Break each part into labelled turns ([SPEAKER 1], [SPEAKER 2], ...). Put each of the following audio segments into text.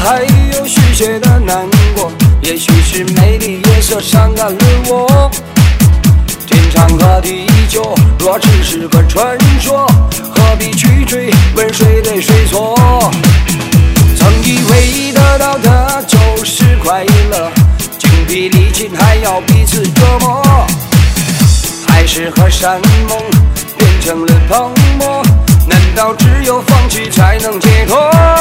[SPEAKER 1] 还有续写的难过，也许是美丽夜色伤感了我。天长和地久，若只是个传说，何必去追问谁对谁错？曾以为得到的就是快乐，精疲力尽还要彼此折磨。海誓和山盟变成了泡沫，难道只有放弃才能解脱？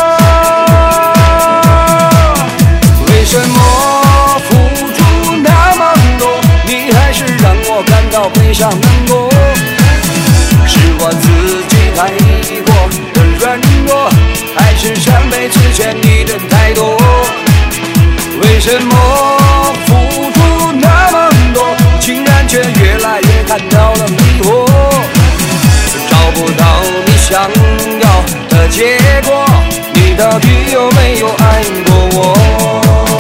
[SPEAKER 1] 为什么付出那么多，你还是让我感到悲伤难过？是我自己太过的软弱，还是上辈子欠你的太多？为什么付出那么多，竟然却越来越感到了迷惑？找不到你想要的结果，你到底有没有爱过我？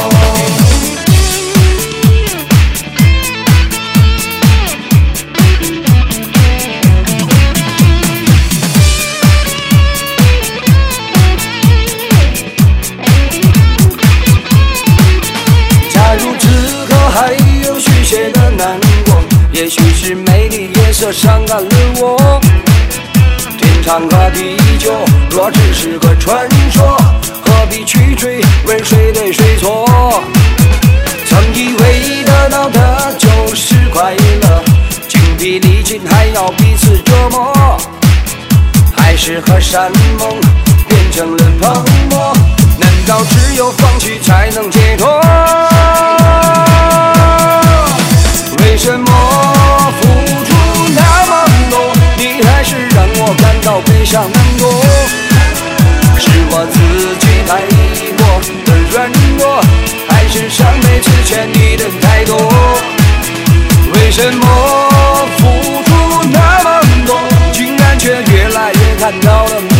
[SPEAKER 1] 还有续写的难过，也许是美丽夜色伤感了我。天长和地久，若只是个传说，何必去追问谁对谁错？曾以为得到的就是快乐，精疲力尽还要彼此折磨。海誓和山盟变成了泡沫，难道只有放弃才能解脱？为什么付出那么多，你还是让我感到悲伤难过？是我自己太过的软弱，还是上辈子欠你的太多？为什么付出那么多，竟然却越来越感到了